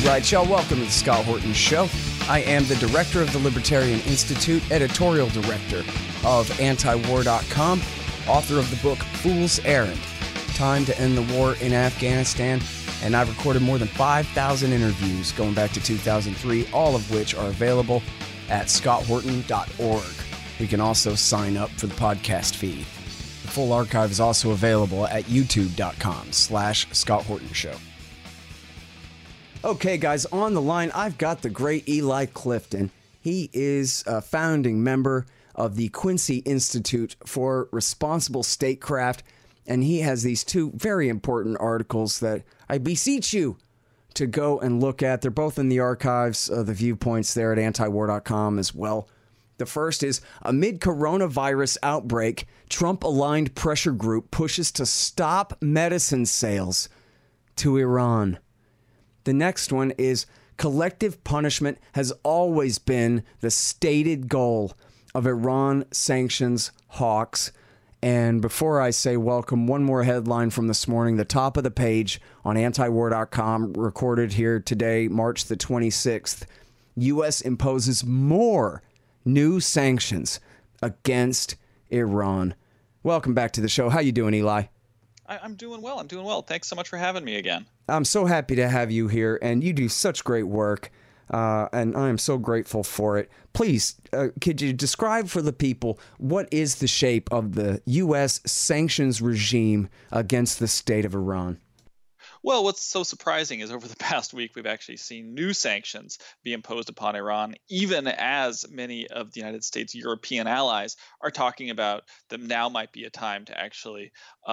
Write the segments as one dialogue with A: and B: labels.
A: right, y'all. Welcome to the Scott Horton Show. I am the director of the Libertarian Institute, editorial director of Antiwar.com, author of the book Fool's Errand, Time to End the War in Afghanistan, and I've recorded more than 5,000 interviews going back to 2003, all of which are available at scotthorton.org. You can also sign up for the podcast feed. The full archive is also available at youtube.com/Scott Horton Show. Okay, guys, on the line, I've got the great Eli Clifton. He is a founding member of the Quincy Institute for Responsible Statecraft, and he has these two very important articles that I beseech you to go and look at. They're both in the archives, the viewpoints there at antiwar.com as well. The first is, amid coronavirus outbreak, Trump-aligned pressure group pushes to stop medicine sales to Iran. The next one is, collective punishment has always been the stated goal of Iran sanctions hawks. And before I say welcome, one more headline from this morning, the top of the page on antiwar.com, recorded here today, March the 26th. U.S. imposes more new sanctions against Iran. Welcome back to the show. How you doing, Eli?
B: I'm doing well. Thanks so much for having me again.
A: I'm so happy to have you here, and you do such great work, and I am so grateful for it. Please, could you describe for the people what is the shape of the U.S. sanctions regime against the state of Iran?
B: Well, what's so surprising is over the past week, we've actually seen new sanctions be imposed upon Iran, even as many of the United States' European allies are talking about that now might be a time to actually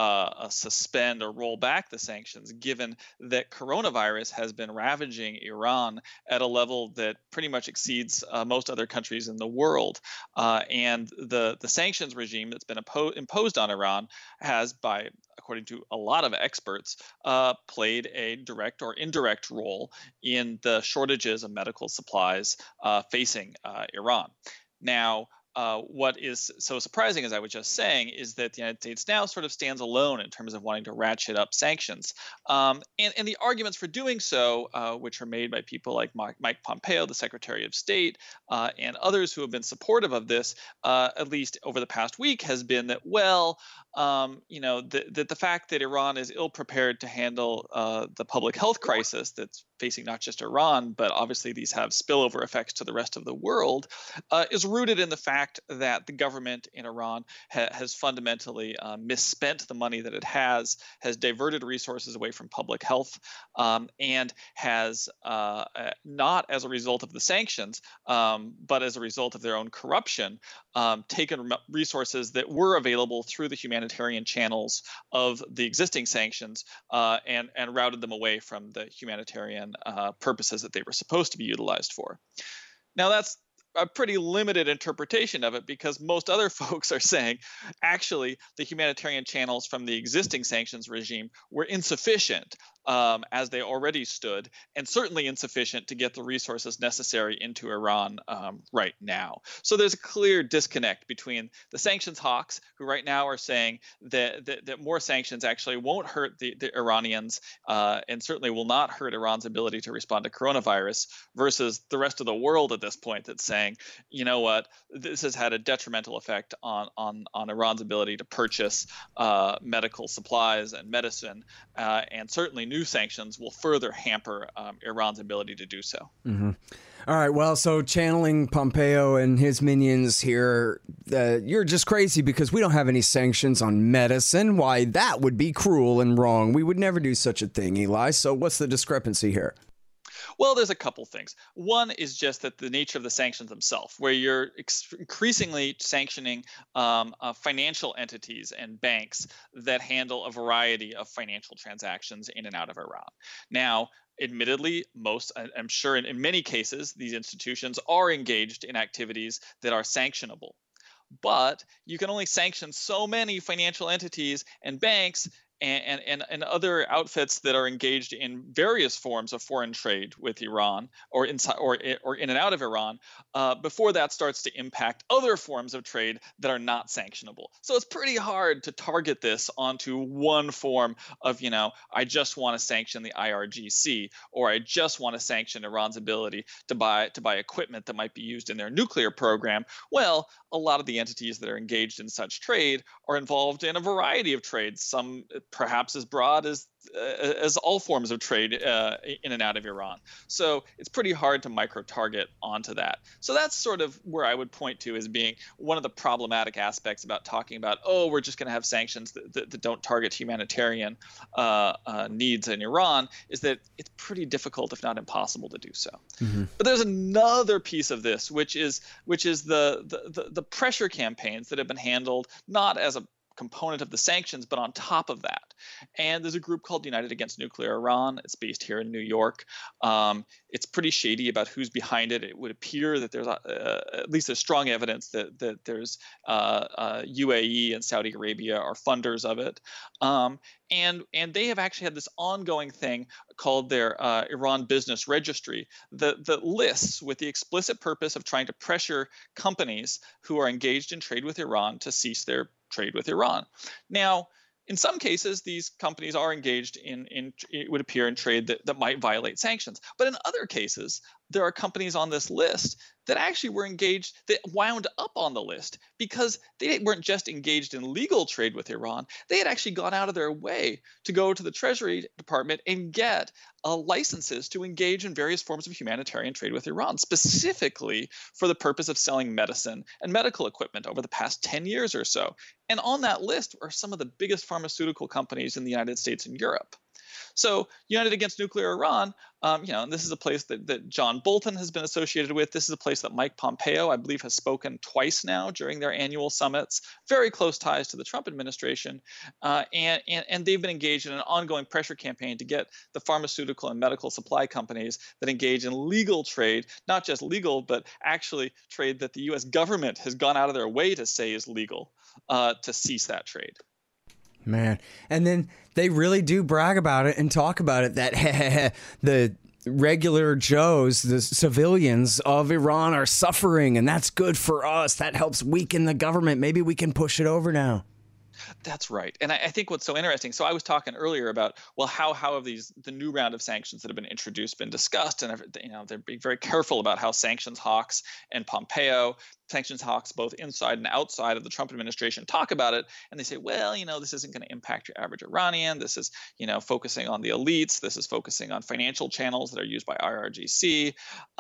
B: suspend or roll back the sanctions, given that coronavirus has been ravaging Iran at a level that pretty much exceeds most other countries in the world. And the sanctions regime that's been imposed on Iran has, according to a lot of experts, played a direct or indirect role in the shortages of medical supplies facing Iran. Now, what is so surprising, as I was just saying, is that the United States now sort of stands alone in terms of wanting to ratchet up sanctions. And the arguments for doing so, which are made by people like Mike Pompeo, the Secretary of State, and others who have been supportive of this, at least over the past week, has been that, the fact that Iran is ill prepared to handle the public health crisis that's facing not just Iran, but obviously these have spillover effects to the rest of the world, is rooted in the fact that the government in Iran has fundamentally misspent the money that it has diverted resources away from public health, and has not as a result of the sanctions, but as a result of their own corruption, taken resources that were available through the humanitarian channels of the existing sanctions and routed them away from the humanitarian purposes that they were supposed to be utilized for. Now, that's a pretty limited interpretation of it, because most other folks are saying actually the humanitarian channels from the existing sanctions regime were insufficient as they already stood, and certainly insufficient to get the resources necessary into Iran right now. So there's a clear disconnect between the sanctions hawks, who right now are saying that more sanctions actually won't hurt the Iranians and certainly will not hurt Iran's ability to respond to coronavirus, versus the rest of the world at this point that's saying, you know what, this has had a detrimental effect on Iran's ability to purchase medical supplies and medicine, and certainly new sanctions will further hamper Iran's ability to do so.
A: Mm-hmm. All right, well, so channeling Pompeo and his minions here, you're just crazy because we don't have any sanctions on medicine. Why, that would be cruel and wrong. We would never do such a thing, Eli. So what's the discrepancy here?
B: Well, there's a couple things. One is just that the nature of the sanctions themselves, where you're increasingly sanctioning financial entities and banks that handle a variety of financial transactions in and out of Iran. Now, admittedly, I'm sure in many cases, these institutions are engaged in activities that are sanctionable. But you can only sanction so many financial entities and banks and other outfits that are engaged in various forms of foreign trade with Iran or inside or in and out of Iran before that starts to impact other forms of trade that are not sanctionable. So it's pretty hard to target this onto one form of, I just want to sanction the IRGC, or I just want to sanction Iran's ability to buy equipment that might be used in their nuclear program. Well, a lot of the entities that are engaged in such trade are involved in a variety of trades, some perhaps as broad as all forms of trade in and out of Iran. So it's pretty hard to micro-target onto that. So that's sort of where I would point to as being one of the problematic aspects about talking about, we're just going to have sanctions that don't target humanitarian needs in Iran, is that it's pretty difficult, if not impossible, to do so. Mm-hmm. But there's another piece of this, which is the pressure campaigns that have been handled not as a component of the sanctions, but on top of that. And there's a group called United Against Nuclear Iran. It's based here in New York. It's pretty shady about who's behind it. It would appear that there's at least there's strong evidence that there's UAE and Saudi Arabia are funders of it. And they have actually had this ongoing thing called their Iran Business Registry that lists with the explicit purpose of trying to pressure companies who are engaged in trade with Iran to cease their trade with Iran. Now, in some cases, these companies are engaged in it would appear, in trade that might violate sanctions. But in other cases, there are companies on this list that actually were engaged, that wound up on the list because they weren't just engaged in legal trade with Iran. They had actually gone out of their way to go to the Treasury Department and get licenses to engage in various forms of humanitarian trade with Iran, specifically for the purpose of selling medicine and medical equipment over the past 10 years or so. And on that list are some of the biggest pharmaceutical companies in the United States and Europe. So United Against Nuclear Iran, and this is a place that John Bolton has been associated with. This is a place that Mike Pompeo, I believe, has spoken twice now during their annual summits. Very close ties to the Trump administration, and they've been engaged in an ongoing pressure campaign to get the pharmaceutical and medical supply companies that engage in legal trade, not just legal, but actually trade that the U.S. government has gone out of their way to say is legal, to cease that trade.
A: Man, and then they really do brag about it and talk about it that the regular Joes, the civilians of Iran are suffering, and that's good for us. That helps weaken the government. Maybe we can push it over now.
B: That's right. And I think what's so interesting, so I was talking earlier about, well, how have the new round of sanctions that have been introduced been discussed? And they're being very careful about how sanctions hawks and Pompeo, sanctions hawks both inside and outside of the Trump administration, talk about it. And they say, well, this isn't going to impact your average Iranian. This is, focusing on the elites. This is focusing on financial channels that are used by IRGC.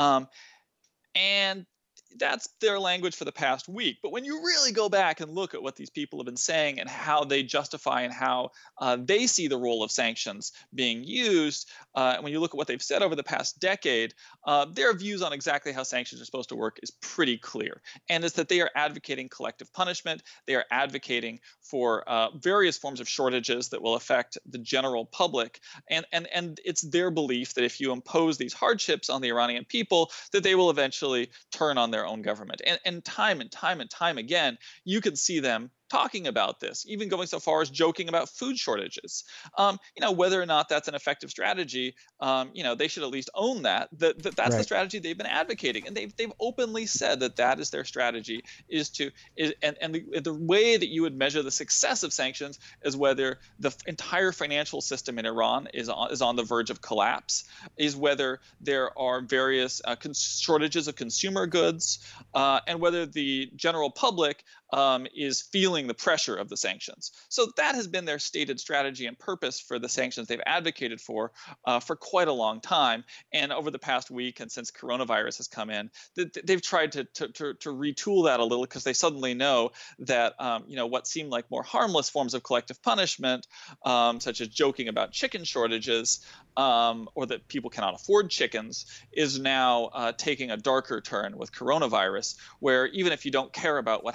B: And that's their language for the past week. But when you really go back and look at what these people have been saying and how they justify and how they see the role of sanctions being used, when you look at what they've said over the past decade, their views on exactly how sanctions are supposed to work is pretty clear. And it's that they are advocating collective punishment. They are advocating for various forms of shortages that will affect the general public. And it's their belief that if you impose these hardships on the Iranian people, that they will eventually turn on their own government. And time again, you can see them talking about this, even going so far as joking about food shortages. Whether or not that's an effective strategy, they should at least own that that's right. The strategy they've been advocating, and they've openly said that is their strategy. And the way that you would measure the success of sanctions is whether the entire financial system in Iran is on the verge of collapse, is whether there are various shortages of consumer goods, and whether the general public is feeling the pressure of the sanctions. So that has been their stated strategy and purpose for the sanctions they've advocated for quite a long time. And over the past week, and since coronavirus has come in, they've tried to retool that a little, because they suddenly know that what seemed like more harmless forms of collective punishment, such as joking about chicken shortages, or that people cannot afford chickens, is now taking a darker turn with coronavirus, where even if you don't care about what happens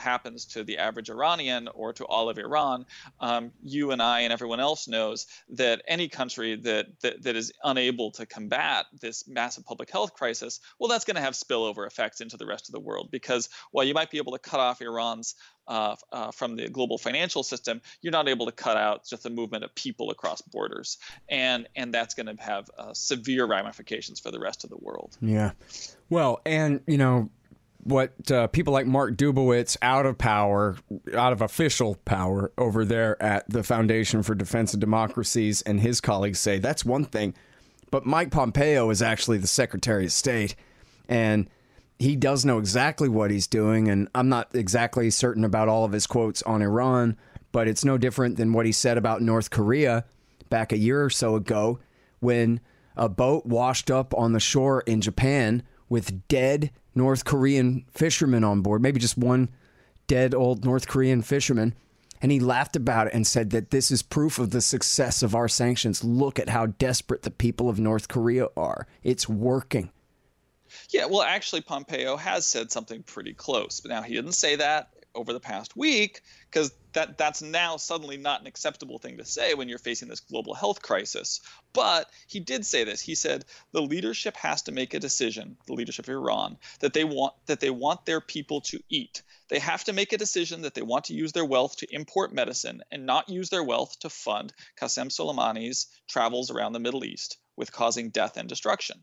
B: news to the average Iranian or to all of Iran. You and I and everyone else knows that any country that is unable to combat this massive public health crisis, well, that's going to have spillover effects into the rest of the world, because while you might be able to cut off Iran's from the global financial system, you're not able to cut out just the movement of people across borders, and that's going to have severe ramifications for the rest of the world.
A: Yeah, well, and what people like Mark Dubowitz, out of official power over there at the Foundation for Defense of Democracies, and his colleagues say, that's one thing, but Mike Pompeo is actually the Secretary of State, and he does know exactly what he's doing, and I'm not exactly certain about all of his quotes on Iran, but it's no different than what he said about North Korea back a year or so ago, when a boat washed up on the shore in Japan with dead North Korean fishermen on board, maybe just one dead old North Korean fisherman, and he laughed about it and said that this is proof of the success of our sanctions. Look at how desperate the people of North Korea are. It's working.
B: Yeah, well, actually, Pompeo has said something pretty close. But now he didn't say that over the past week, because that's now suddenly not an acceptable thing to say when you're facing this global health crisis. But he did say this. He said the leadership has to make a decision, the leadership of Iran, that they want their people to eat. They have to make a decision that they want to use their wealth to import medicine and not use their wealth to fund Qasem Soleimani's travels around the Middle East with causing death and destruction.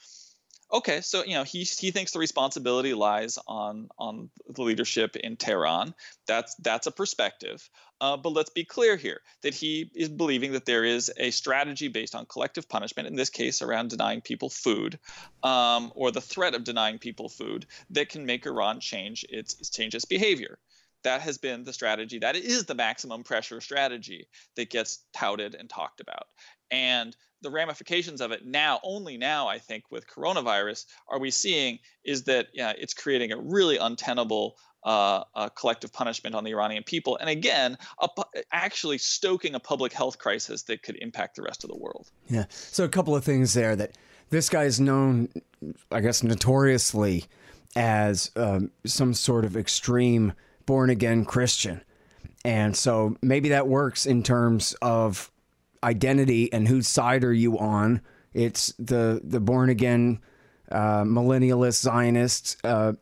B: Okay, so he thinks the responsibility lies on the leadership in Tehran. That's a perspective, but let's be clear here that he is believing that there is a strategy based on collective punishment, in this case around denying people food, or the threat of denying people food, that can make Iran change its behavior. That has been the strategy. That is the maximum pressure strategy that gets touted and talked about. And the ramifications of it only now, I think, with coronavirus, are we seeing is that it's creating a really untenable collective punishment on the Iranian people. And again, actually stoking a public health crisis that could impact the rest of the world.
A: Yeah. So a couple of things there. That this guy is known, I guess, notoriously as some sort of extreme born-again Christian. And so maybe that works in terms of identity and whose side are you on. It's the born-again millennialist Zionists,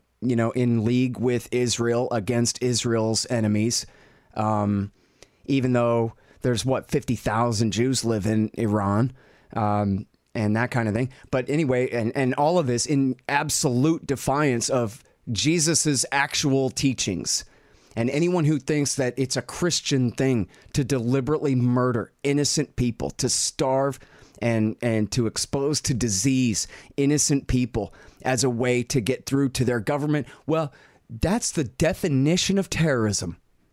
A: in league with Israel against Israel's enemies. Even though there's 50,000 Jews live in Iran, and that kind of thing. But anyway, and all of this in absolute defiance of Jesus's actual teachings. And anyone who thinks that it's a Christian thing to deliberately murder innocent people, to starve and to expose to disease innocent people as a way to get through to their government, well, that's the definition of terrorism.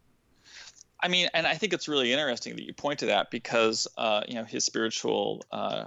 B: I mean, and I think it's really interesting that you point to that, because his spiritual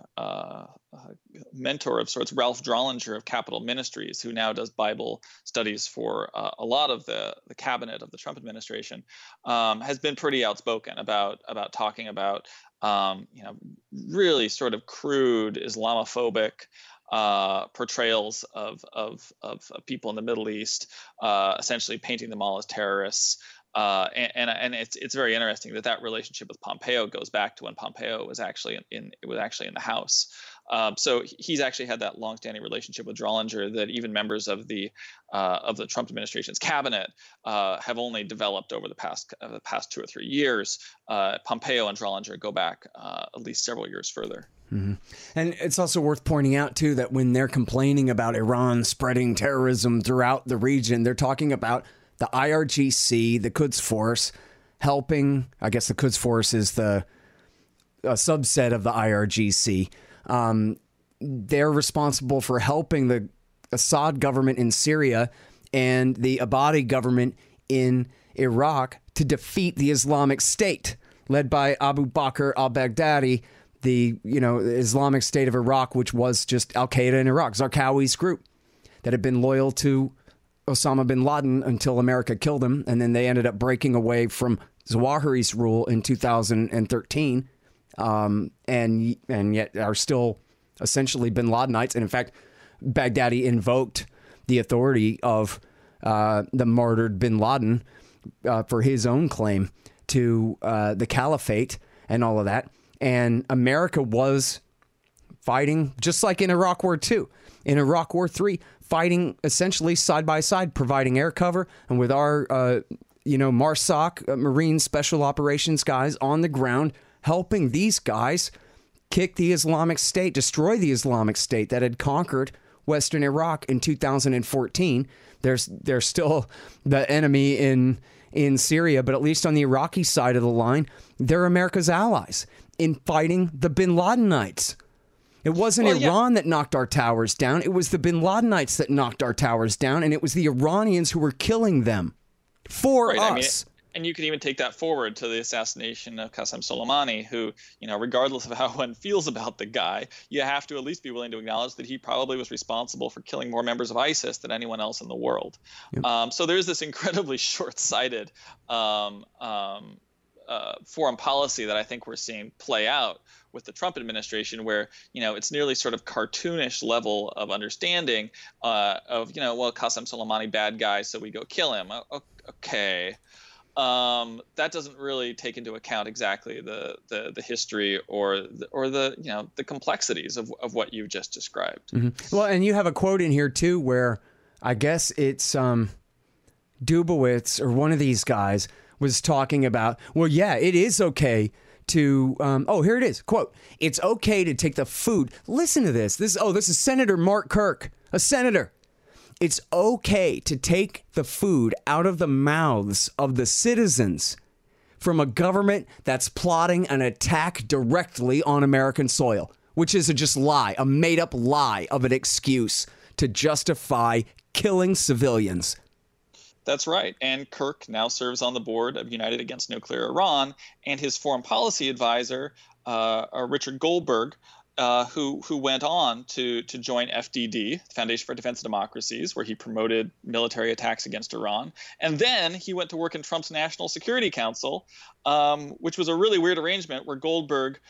B: mentor of sorts, Ralph Drollinger of Capital Ministries, who now does Bible studies for a lot of the cabinet of the Trump administration, has been pretty outspoken about talking about really sort of crude Islamophobic portrayals of people in the Middle East, essentially painting them all as terrorists. And it's very interesting that relationship with Pompeo goes back to when Pompeo was actually in the House. So he's actually had that longstanding relationship with Drollinger that even members of the Trump administration's cabinet have only developed over the past 2 or 3 years. Pompeo and Drollinger go back at least several years further.
A: Mm-hmm. And it's also worth pointing out, too, that when they're complaining about Iran spreading terrorism throughout the region, they're talking about the IRGC, the Quds Force, helping. I guess the Quds Force is a subset of the IRGC. They're responsible for helping the Assad government in Syria and the Abadi government in Iraq to defeat the Islamic State, led by Abu Bakr al-Baghdadi, the Islamic State of Iraq, which was just Al-Qaeda in Iraq, Zarqawi's group that had been loyal to Osama bin Laden until America killed him, and then they ended up breaking away from Zawahiri's rule in 2013, and yet are still essentially bin Ladenites. And in fact, Baghdadi invoked the authority of the martyred bin Laden for his own claim to the caliphate and all of that. And America was fighting just like in Iraq War II. In Iraq War III, fighting essentially side by side, providing air cover, and with our, MARSOC, Marine Special Operations guys on the ground, helping these guys kick the Islamic State, destroy the Islamic State that had conquered Western Iraq in 2014. There's still the enemy in Syria, but at least on the Iraqi side of the line, they're America's allies in fighting the Bin Ladenites. It wasn't Iran that knocked our towers down. It was the Bin Ladenites that knocked our towers down, and it was the Iranians who were killing them for us.
B: And you can even take that forward to the assassination of Qasem Soleimani, who, regardless of how one feels about the guy, you have to at least be willing to acknowledge that he probably was responsible for killing more members of ISIS than anyone else in the world. Yep. So there's this incredibly short-sighted foreign policy that I think we're seeing play out with the Trump administration, where, it's nearly sort of cartoonish level of understanding of, Qasem Soleimani, bad guy, so we go kill him. Okay. That doesn't really take into account exactly the history or the complexities of what you've just described.
A: Mm-hmm. Well, and you have a quote in here too, where I guess it's Dubowitz or one of these guys was talking about, well, yeah, it is okay to, here it is, quote, "It's okay to take the food." Listen to this. This is Senator Mark Kirk, a senator. "It's okay to take the food out of the mouths of the citizens from a government that's plotting an attack directly on American soil," which is a made-up lie of an excuse to justify killing civilians.
B: That's right. And Kirk now serves on the board of United Against Nuclear Iran, and his foreign policy advisor, Richard Goldberg, who went on to join FDD, Foundation for Defense of Democracies, where he promoted military attacks against Iran. And then he went to work in Trump's National Security Council, which was a really weird arrangement where Goldberg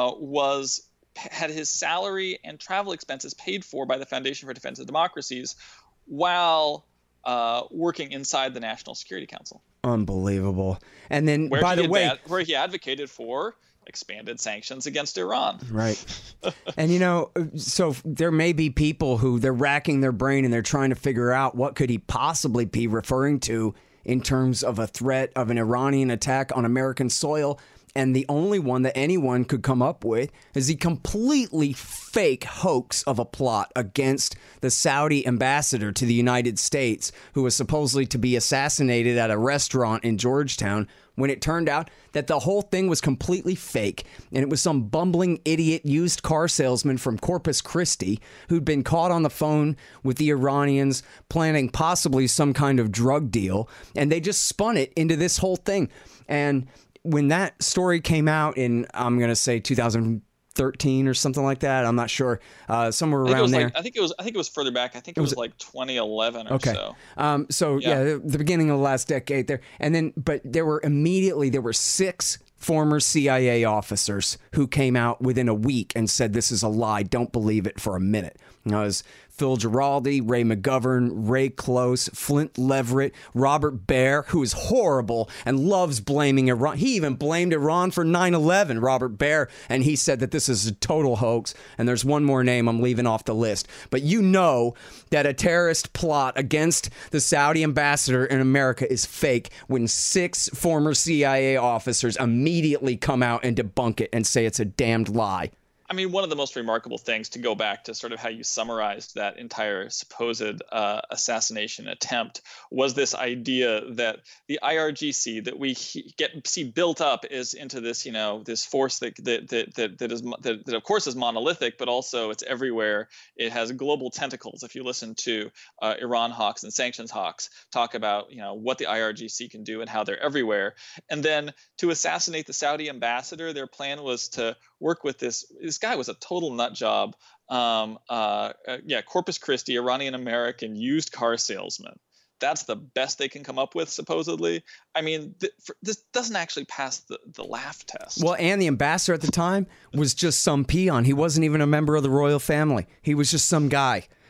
B: had his salary and travel expenses paid for by the Foundation for Defense of Democracies while working inside the National Security Council.
A: Unbelievable. And then,
B: where he advocated for expanded sanctions against Iran.
A: Right. And, so there may be people who they're racking their brain and they're trying to figure out what could he possibly be referring to in terms of a threat of an Iranian attack on American soil. And the only one that anyone could come up with is the completely fake hoax of a plot against the Saudi ambassador to the United States, who was supposedly to be assassinated at a restaurant in Georgetown, when it turned out that the whole thing was completely fake. And it was some bumbling idiot used car salesman from Corpus Christi who'd been caught on the phone with the Iranians planning possibly some kind of drug deal. And they just spun it into this whole thing. And when that story came out in, I'm going to say 2013 or something like that, I'm not sure, somewhere around there.
B: I think it was further back. I think it was like 2011 or so.
A: The beginning of the last decade there. And then, but there were 6 former CIA officers who came out within a week and said, "This is a lie. Don't believe it for a minute." It was Phil Giraldi, Ray McGovern, Ray Close, Flint Leverett, Robert Baer, who is horrible and loves blaming Iran. He even blamed Iran for 9/11, Robert Baer, and he said that this is a total hoax. And there's one more name I'm leaving off the list. But you know that a terrorist plot against the Saudi ambassador in America is fake when 6 former CIA officers immediately come out and debunk it and say it's a damned lie.
B: I mean, one of the most remarkable things, to go back to sort of how you summarized that entire supposed assassination attempt, was this idea that the IRGC that we see built up is into this, this force that of course is monolithic, but also it's everywhere. It has global tentacles. If you listen to Iran hawks and sanctions hawks talk about, what the IRGC can do and how they're everywhere, and then to assassinate the Saudi ambassador, their plan was to work with this guy was a total nut job. Corpus Christi, Iranian American used car salesman. That's the best they can come up with, supposedly. I mean, this doesn't actually pass the laugh test.
A: Well, and the ambassador at the time was just some peon. He wasn't even a member of the royal family. He was just some guy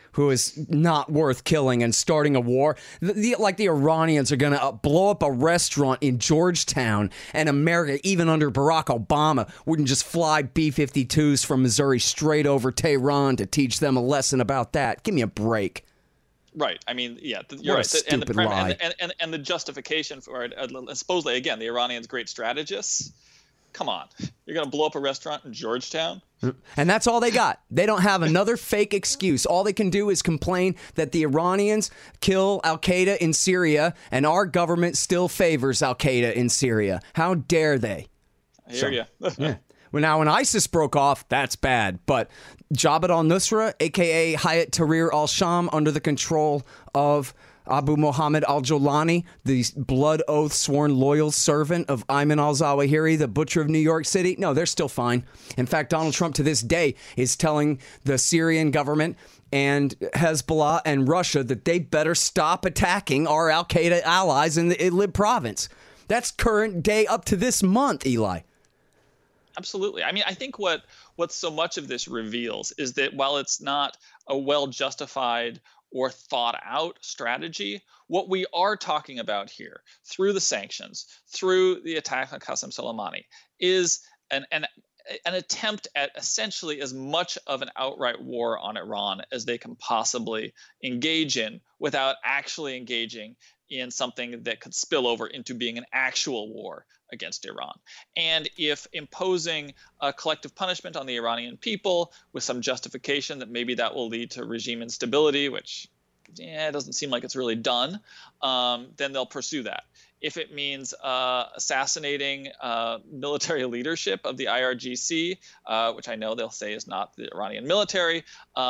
A: who is not worth killing and starting a war. Like the Iranians are going to blow up a restaurant in Georgetown, and America, even under Barack Obama, wouldn't just fly B-52s from Missouri straight over Tehran to teach them a lesson about that. Give me a break.
B: Right. I mean, yeah, you're right.
A: Stupid lie.
B: And the justification for it, supposedly, again, the Iranians great strategists. Come on. You're going to blow up a restaurant in Georgetown?
A: And that's all they got. They don't have another fake excuse. All they can do is complain that the Iranians kill al-Qaeda in Syria and our government still favors al-Qaeda in Syria. How dare they?
B: I hear you.
A: Yeah. Well, now, when ISIS broke off, that's bad. But Jabhat al-Nusra, a.k.a. Hayat Tahrir al-Sham, under the control of Abu Muhammad al-Jolani, the blood oath sworn loyal servant of Ayman al-Zawahiri, the butcher of New York City, no, they're still fine. In fact, Donald Trump to this day is telling the Syrian government and Hezbollah and Russia that they better stop attacking our al-Qaeda allies in the Idlib province. That's current day up to this month, Eli.
B: Absolutely. I mean, I think what so much of this reveals is that while it's not a well-justified or thought-out strategy, what we are talking about here, through the sanctions, through the attack on Qasem Soleimani, is an attempt at essentially as much of an outright war on Iran as they can possibly engage in without actually engaging in something that could spill over into being an actual war against Iran. And if imposing a collective punishment on the Iranian people with some justification that maybe that will lead to regime instability, which it doesn't seem like it's really done, then they'll pursue that. If it means assassinating military leadership of the IRGC, which I know they'll say is not the Iranian military,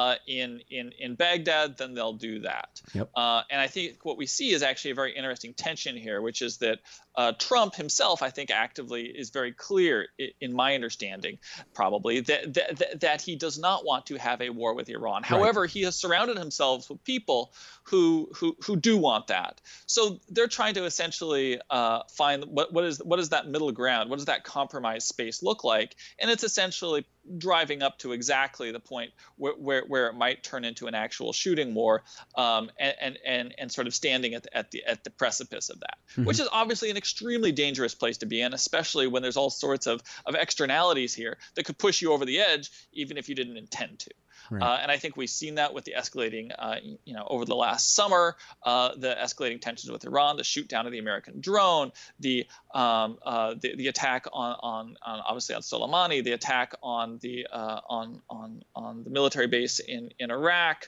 B: in Baghdad, then they'll do that.
A: Yep.
B: And I think what we see is actually a very interesting tension here, which is that Trump himself, I think, actively is very clear, in my understanding, probably, that he does not want to have a war with Iran. Right. However, he has surrounded himself with people who do want that. So they're trying to essentially find what is that middle ground? What does that compromise space look like? And it's essentially driving up to exactly the point where it might turn into an actual shooting war, and sort of standing at the precipice of that, mm-hmm. which is obviously an extremely dangerous place to be in, especially when there's all sorts of externalities here that could push you over the edge, even if you didn't intend to. Right. And I think we've seen that with the escalating, over the last summer, the escalating tensions with Iran, the shoot down of the American drone, the attack on obviously on Soleimani, the attack on the military base in Iraq.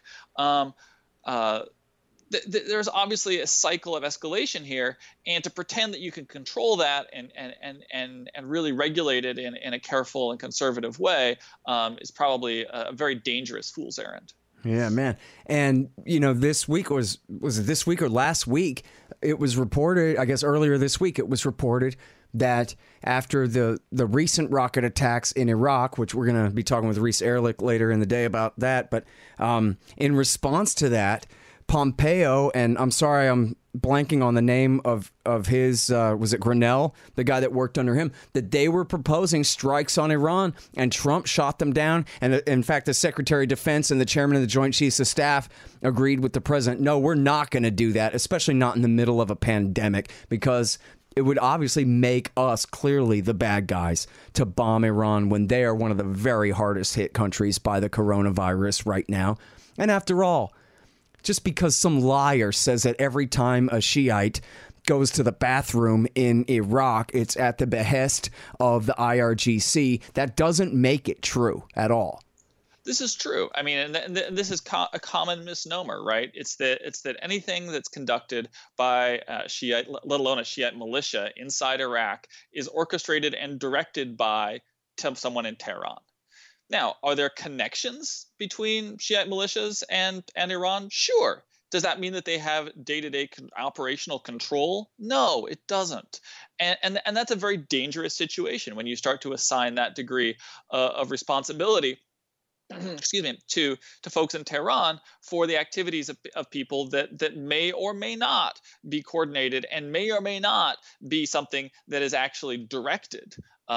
B: There's obviously a cycle of escalation here, and to pretend that you can control that and really regulate it in a careful and conservative way is probably a very dangerous fool's errand.
A: Yeah, man. And, this week was it this week or last week? It was reported, I guess earlier this week, it was reported that after the recent rocket attacks in Iraq, which we're going to be talking with Reese Erlich later in the day about that, but in response to that, Pompeo, and I'm sorry, I'm blanking on the name of his, was it Grenell, the guy that worked under him, that they were proposing strikes on Iran, and Trump shot them down. And in fact, the Secretary of Defense and the Chairman of the Joint Chiefs of Staff agreed with the president, no, we're not going to do that, especially not in the middle of a pandemic, because it would obviously make us clearly the bad guys to bomb Iran when they are one of the very hardest hit countries by the coronavirus right now. And after all, just because some liar says that every time a Shiite goes to the bathroom in Iraq, it's at the behest of the IRGC, that doesn't make it true at all.
B: This is true. I mean, and this is a common misnomer, right? It's that anything that's conducted by Shiite, let alone a Shiite militia inside Iraq, is orchestrated and directed by someone in Tehran. Now, are there connections between Shiite militias and Iran? Sure. Does that mean that they have day-to-day operational control? No, it doesn't. And that's a very dangerous situation when you start to assign that degree of responsibility excuse me, to folks in Tehran for the activities of people that may or may not be coordinated and may or may not be something that is actually directed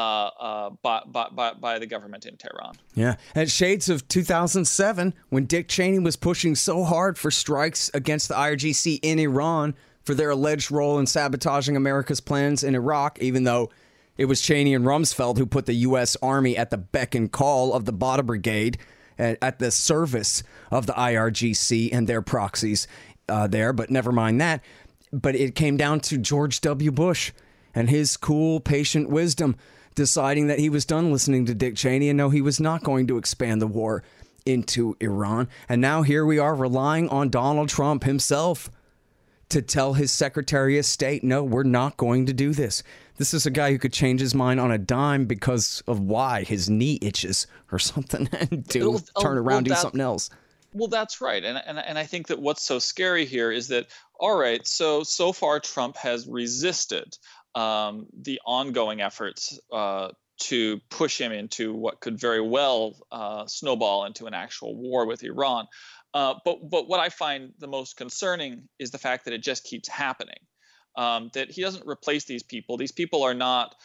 B: by the government in Tehran.
A: Yeah, and shades of 2007 when Dick Cheney was pushing so hard for strikes against the IRGC in Iran for their alleged role in sabotaging America's plans in Iraq, even though it was Cheney and Rumsfeld who put the U.S. Army at the beck and call of the Badr Brigade, at the service of the IRGC and their proxies there. But never mind that. But it came down to George W. Bush and his cool, patient wisdom deciding that he was done listening to Dick Cheney and no, he was not going to expand the war into Iran. And now here we are relying on Donald Trump himself to tell his Secretary of State, no, we're not going to do this. This is a guy who could change his mind on a dime because of why his knee itches or something and turn around, do something else.
B: Well, that's right. And I think that what's so scary here is that, all right, so far Trump has resisted the ongoing efforts to push him into what could very well snowball into an actual war with Iran. But what I find the most concerning is the fact that it just keeps happening. That he doesn't replace these people. These people are not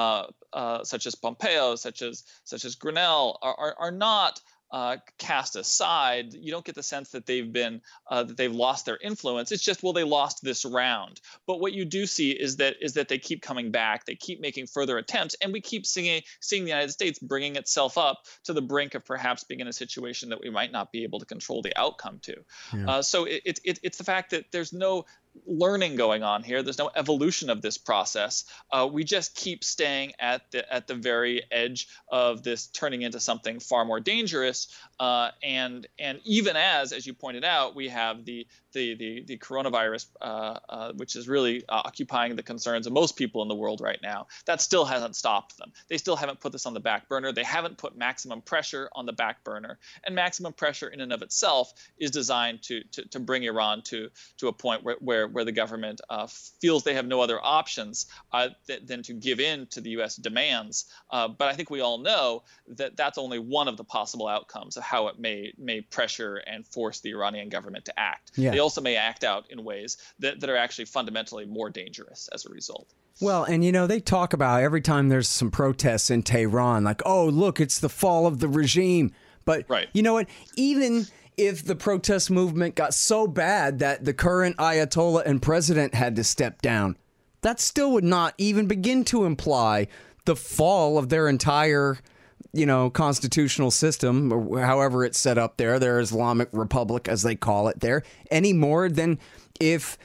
B: such as Pompeo, such as Grenell, are not cast aside. You don't get the sense that they've lost their influence. It's just, well, they lost this round. But what you do see is that they keep coming back. They keep making further attempts, and we keep seeing the United States bringing itself up to the brink of perhaps being in a situation that we might not be able to control the outcome to. Yeah. So it's the fact that there's no learning going on here. There's no evolution of this process. We just keep staying at the very edge of this turning into something far more dangerous. And even as you pointed out, we have the coronavirus, which is really occupying the concerns of most people in the world right now. That still hasn't stopped them. They still haven't put this on the back burner. They haven't put maximum pressure on the back burner. And maximum pressure in and of itself is designed to bring Iran to a point where the government feels they have no other options than to give in to the U.S. demands. But I think we all know that that's only one of the possible outcomes of how it may pressure and force the Iranian government to act. Yeah. They also may act out in ways that are actually fundamentally more dangerous as a result.
A: Well, and they talk about every time there's some protests in Tehran, like, oh, look, it's the fall of the regime. But right. You know what? Even if the protest movement got so bad that the current Ayatollah and president had to step down, that still would not even begin to imply the fall of their entire, constitutional system, or however it's set up there, their Islamic Republic, as they call it there, any more than if,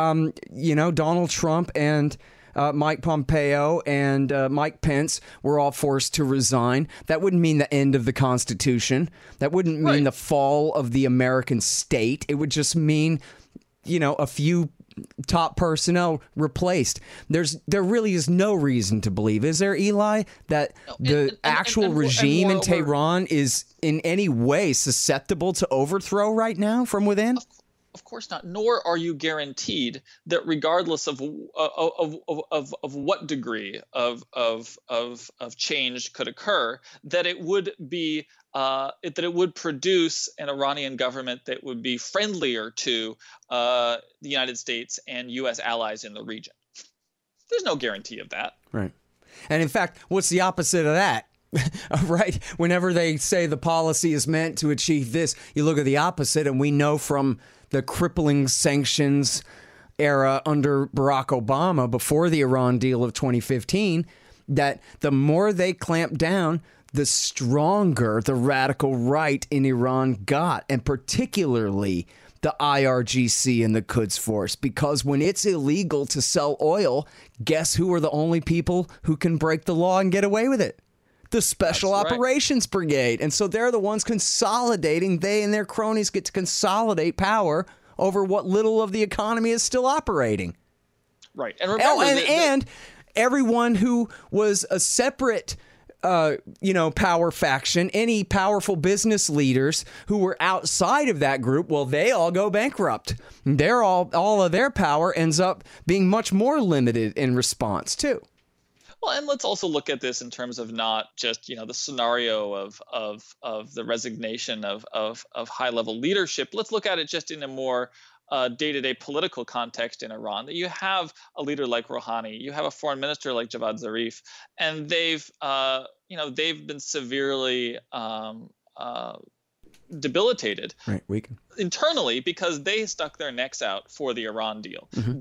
A: Donald Trump and Mike Pompeo and Mike Pence were all forced to resign. That wouldn't mean the end of the Constitution. That wouldn't mean the fall of the American state. It would just mean, a few top personnel replaced. There really is no reason to believe, is there, Eli, that the actual regime in Tehran is in any way susceptible to overthrow right now from within?
B: Of course not. Nor are you guaranteed that, regardless of what degree of change could occur, that it would be that it would produce an Iranian government that would be friendlier to the United States and U.S. allies in the region. There's no guarantee of that.
A: Right. And in fact, what's the opposite of that? Right. Whenever they say the policy is meant to achieve this, you look at the opposite, and we know from the crippling sanctions era under Barack Obama before the Iran deal of 2015, that the more they clamped down, the stronger the radical right in Iran got, and particularly the IRGC and the Quds Force, because when it's illegal to sell oil, guess who are the only people who can break the law and get away with it? The Special Operations Brigade. And so they're the ones consolidating. They and their cronies get to consolidate power over what little of the economy is still operating.
B: Right. And remember
A: and everyone who was a separate power faction, any powerful business leaders who were outside of that group, well, they all go bankrupt. All of their power ends up being much more limited in response too.
B: Well, and let's also look at this in terms of not just the scenario of the resignation of high level leadership. Let's look at it just in a more day-to-day political context in Iran. That you have a leader like Rouhani, you have a foreign minister like Javad Zarif, and they've been severely debilitated,
A: right, weakened
B: internally, because they stuck their necks out for the Iran deal.
A: Mm-hmm.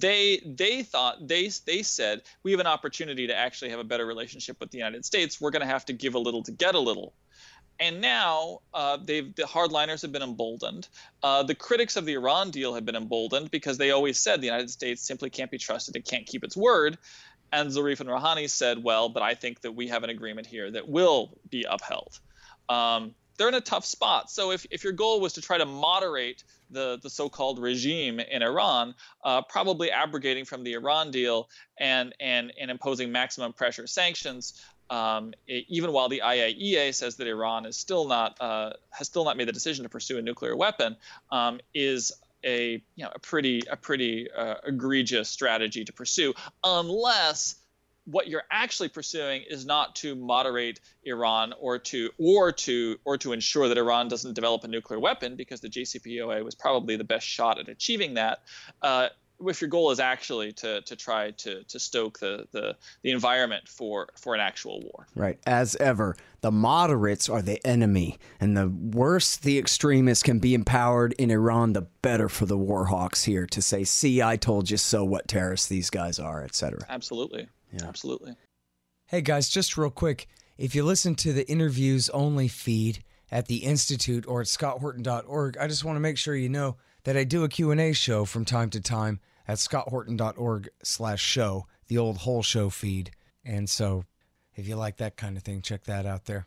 B: They said, we have an opportunity to actually have a better relationship with the United States. We're going to have to give a little to get a little. And now the hardliners have been emboldened. The critics of the Iran deal have been emboldened because they always said the United States simply can't be trusted. It can't keep its word. And Zarif and Rouhani said, well, but I think that we have an agreement here that will be upheld. They're in a tough spot. So if your goal was to try to moderate the so-called regime in Iran, probably abrogating from the Iran deal and imposing maximum pressure sanctions, even while the IAEA says that Iran has still not made the decision to pursue a nuclear weapon, is a pretty egregious strategy to pursue, unless what you're actually pursuing is not to moderate Iran or to ensure that Iran doesn't develop a nuclear weapon, because the JCPOA was probably the best shot at achieving that. If your goal is actually to try to stoke the environment for an actual war.
A: Right. As ever, the moderates are the enemy, and the worse the extremists can be empowered in Iran, the better for the war hawks here to say, see, I told you so, what terrorists these guys are, etc.
B: Absolutely.
A: Yeah.
B: Absolutely.
C: Hey guys, just real quick, if you listen to the interviews only feed at the Institute or at scotthorton.org, I just want to make sure you know that I do a Q&A show from time to time at scotthorton.org/show, the old whole show feed. And so if you like that kind of thing, check that out there.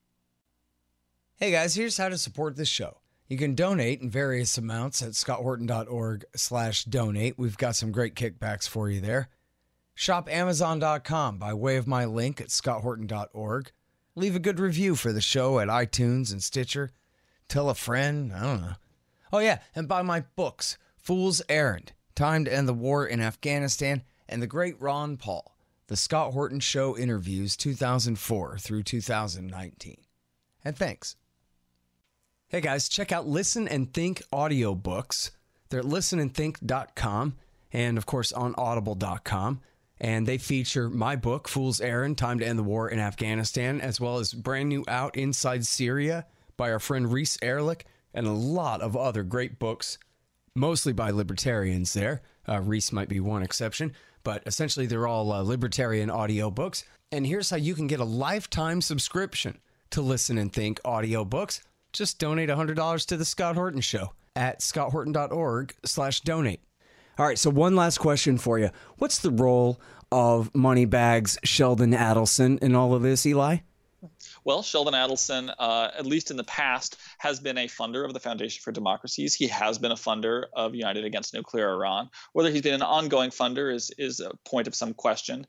C: Hey guys, here's how to support this show. You can donate in various amounts at scotthorton.org/donate. We've got some great kickbacks for you there. Shop Amazon.com by way of my link at scotthorton.org. Leave a good review for the show at iTunes and Stitcher. Tell a friend, I don't know. Oh yeah, and buy my books, Fool's Errand, Time to End the War in Afghanistan, and The Great Ron Paul, The Scott Horton Show Interviews 2004 through 2019. And thanks. Hey guys, check out Listen and Think audiobooks. They're at listenandthink.com and of course on audible.com. And they feature my book, Fool's Errand, Time to End the War in Afghanistan, as well as brand new out, Inside Syria, by our friend Reese Erlich, and a lot of other great books, mostly by libertarians there. Reese might be one exception, but essentially they're all libertarian audiobooks. And here's how you can get a lifetime subscription to Listen and Think audiobooks. Just donate $100 to The Scott Horton Show at scotthorton.org/donate. All right, so one last question for you. What's the role of Moneybags Sheldon Adelson in all of this, Eli?
B: Well, Sheldon Adelson, at least in the past, has been a funder of the Foundation for Democracies. He has been a funder of United Against Nuclear Iran. Whether he's been an ongoing funder is a point of some question.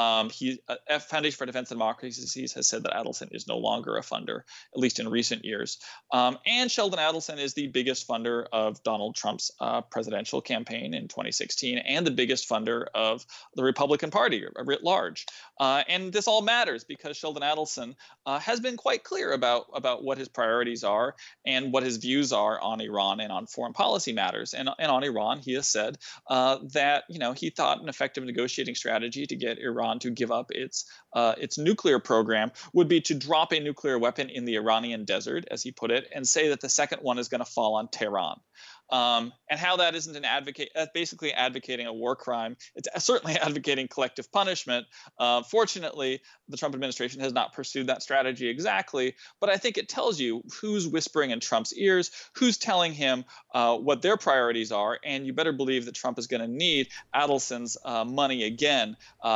B: Foundation for Defense of Democracies has said that Adelson is no longer a funder, at least in recent years. And Sheldon Adelson is the biggest funder of Donald Trump's presidential campaign in 2016 and the biggest funder of the Republican Party writ large. And this all matters because Sheldon Adelson has been quite clear about what his priorities are and what his views are on Iran and on foreign policy matters. And on Iran, he has said that he thought an effective negotiating strategy to get Iran to give up its nuclear program would be to drop a nuclear weapon in the Iranian desert, as he put it, and say that the second one is going to fall on Tehran. And how that isn't basically advocating a war crime. It's certainly advocating collective punishment. Fortunately, the Trump administration has not pursued that strategy exactly, but I think it tells you who's whispering in Trump's ears, who's telling him what their priorities are, and you better believe that Trump is going to need Adelson's money again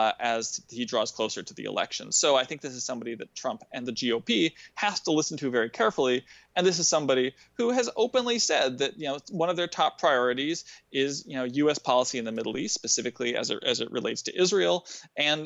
B: as he draws closer to the election. So I think this is somebody that Trump and the GOP has to listen to very carefully. And this is somebody who has openly said that one of their top priorities is U.S. policy in the Middle East, specifically as it relates to Israel, and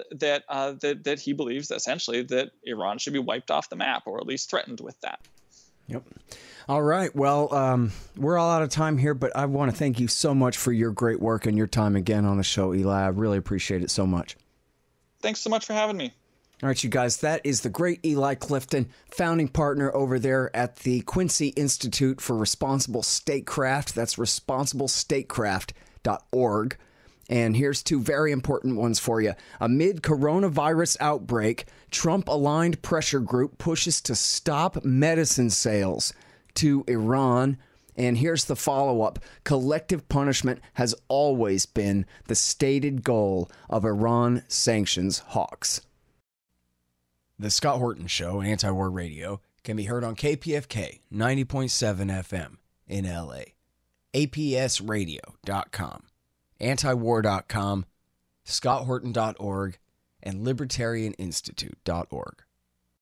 B: that he believes that essentially that Iran should be wiped off the map, or at least threatened with that.
A: Yep. All right. Well, we're all out of time here, but I want to thank you so much for your great work and your time again on the show, Eli. I really appreciate it so much.
B: Thanks so much for having me.
A: All right, you guys, that is the great Eli Clifton, founding partner over there at the Quincy Institute for Responsible Statecraft. That's responsiblestatecraft.org. And here's two very important ones for you. Amid coronavirus outbreak, Trump-aligned pressure group pushes to stop medicine sales to Iran. And here's the follow-up. Collective punishment has always been the stated goal of Iran sanctions hawks.
C: The Scott Horton Show, Anti-War Radio, can be heard on KPFK 90.7 FM in LA, APSradio.com, antiwar.com, scotthorton.org, and libertarianinstitute.org.